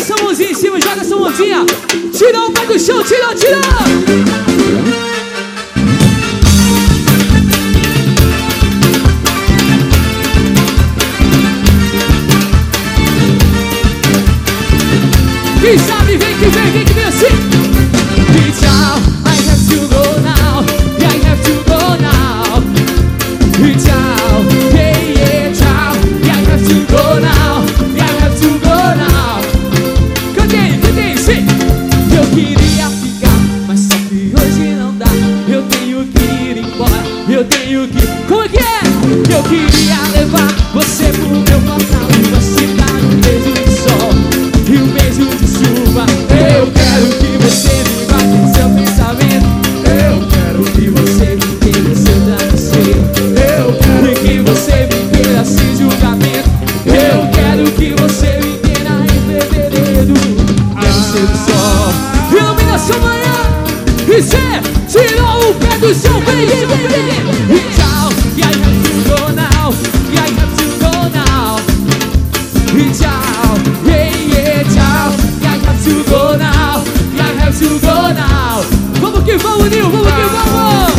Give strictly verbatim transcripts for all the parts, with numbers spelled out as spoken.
essa mãozinha em cima, joga essa mãozinha. Tira o pé do chão, tira, tira. Quem sabe vem que vem, vem que vem assim. Reach out, I have to go now. Yeah, I have to go now. Reach out, yeah, yeah, ciao. Yeah, I have to go now. Yeah, I have to go now. Cantei, cantei, sim. Eu queria ficar, mas só que hoje não dá. Eu tenho que ir embora, eu tenho que... Como é que é? Eu queria levar você pro meu portal e você dar um beijo de sol e um beijo de chuva. Eu quero que você me bate em seu pensamento. Eu quero que você me queira em seu travesseiro. Eu quero que você me queira sem julgamento. Eu quero que você me queira em fevereiro. Quero ser o sol, ilumina sua manhã. E cê tirou o pé do chão. Vem, vem, vem, vem. E tchau, e I have to go now. E I have to go now. E tchau, yeah, yeah, tchau. E I have to go now. E I have to go now. Vamos que vamos, Nil, vamos que vamos.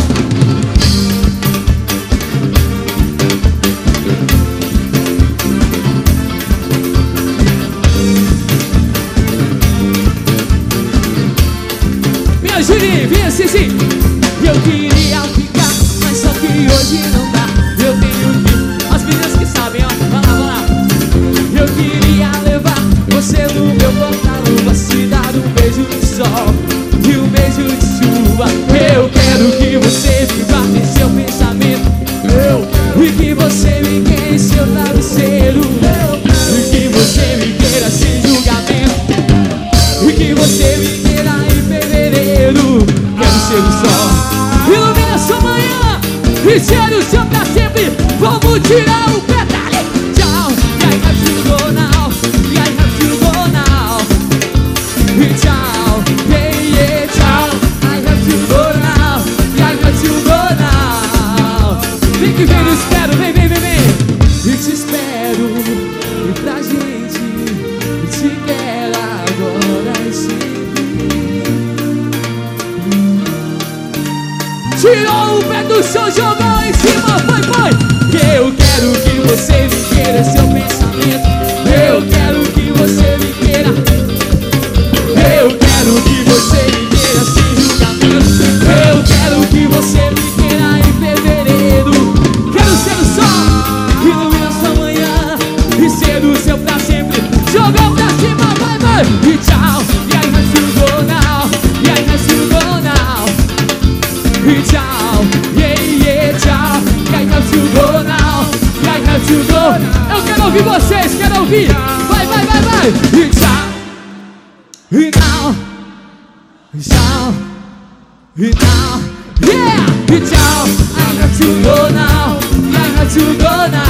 Minha Julinha, vem assim, sim. Eu queria ficar, mas só que hoje não dá. Eu tenho que... As meninas que sabem, ó, vai lá, vai lá. Eu queria levar você no meu portal, você dar um beijo de sol e um beijo de chuva. Eu quero que você me bata em seu pensamento. Eu quero. E que você me queira em seu travesseiro. Eu quero. E que você me queira sem julgamento. E que você me queira em fevereiro. Quero ser o sol, ilumina sua manhã e ser o seu pra sempre. Vamos tirar o pé dali. Tchau, e I have to go now. E I have to go now. E tchau, yeah, yeah, tchau. I have to go now. E I have to go now. Vem que vem, não espero, vem, vem, vem, vem. E te espero, e pra gente, e te quero agora e sempre. Tirou o pé do chão, jogou em cima, foi, foi. Eu quero que você me queira seu pensamento. Eu quero que você me queira. Eu quero que você me queira sem julgamento. Eu quero que você me queira em fevereiro. Quero ser o sol, ilumina sua manhã e ser o seu pra sempre. Jogou pra cima, vai, vai. E tchau, e I have to go now. E I have to go now. E tchau, yeah, yeah, tchau. E I have to go now. E I have to go. Eu quero ouvir vocês, quero ouvir. Vai, vai, vai, vai. E tchau, e now, e tchau, e now, yeah. E tchau, I have to go now. E I have to go now.